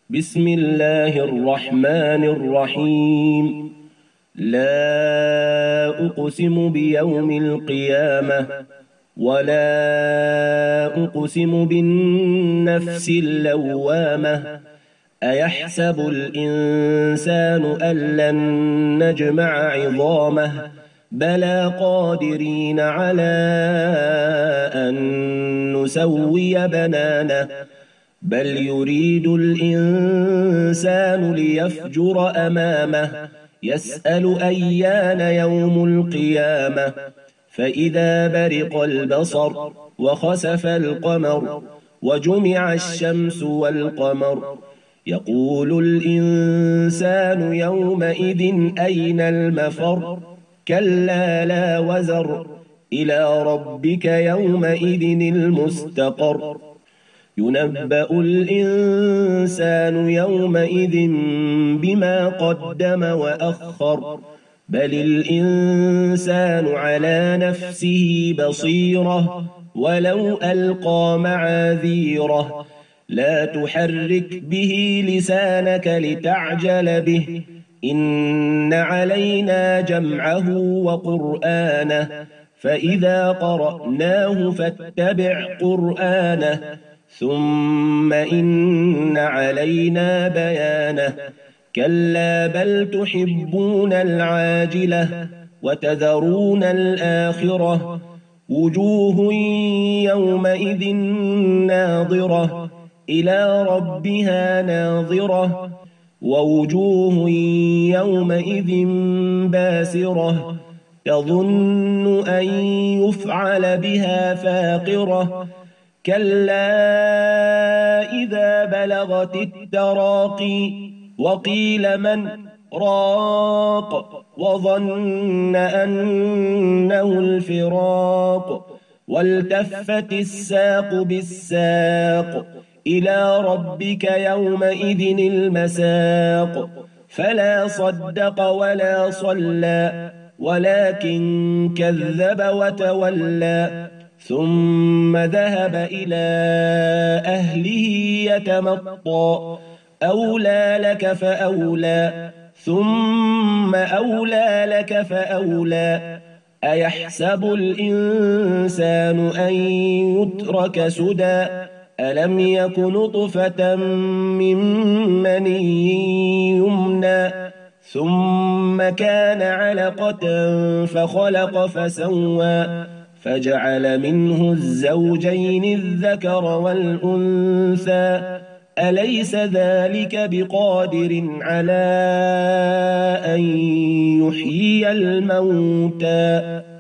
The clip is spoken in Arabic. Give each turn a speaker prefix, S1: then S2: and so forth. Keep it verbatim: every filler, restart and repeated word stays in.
S1: بسم الله الرحمن الرحيم. لا أقسم بيوم القيامة ولا أقسم بالنفس اللوامة أيحسب الإنسان أن لن نجمع عظامه بلى قادرين على أن نسوي بنانه بل يريد الإنسان ليفجر أمامه يسأل أيان يوم القيامة فإذا برق البصر وخسف القمر وجمع الشمس والقمر يقول الإنسان يومئذ أين المفر كلا لا وزر إلى ربك يومئذ المستقر ينبأ الإنسان يومئذ بما قدم وأخر بل الإنسان على نفسه بصيرة ولو ألقى معاذيره لا تحرك به لسانك لتعجل به إن علينا جمعه وقرآنه فإذا قرأناه فاتبع قرآنه ثم إن علينا بيانه كلا بل تحبون العاجلة وتذرون الآخرة وجوه يومئذ ناظرة إلى ربها ناظرة ووجوه يومئذ باسرة تظن أن يفعل بها فاقرة كلا إذا بلغت التراقي وقيل من راق وظن أنه الفراق والتفت الساق بالساق إلى ربك يومئذ المساق فلا صدق ولا صلى ولكن كذب وتولى ثم ذهب إلى أهله يتمطى أولى لك فأولى ثم أولى لك فأولى أيحسب الإنسان أن يترك سدى ألم يك نطفة من مني يمنى ثم كان علقة فخلق فسوى فجعل منه الزوجين الذكر والأنثى أليس ذلك بقادر على أن يحيي الموتى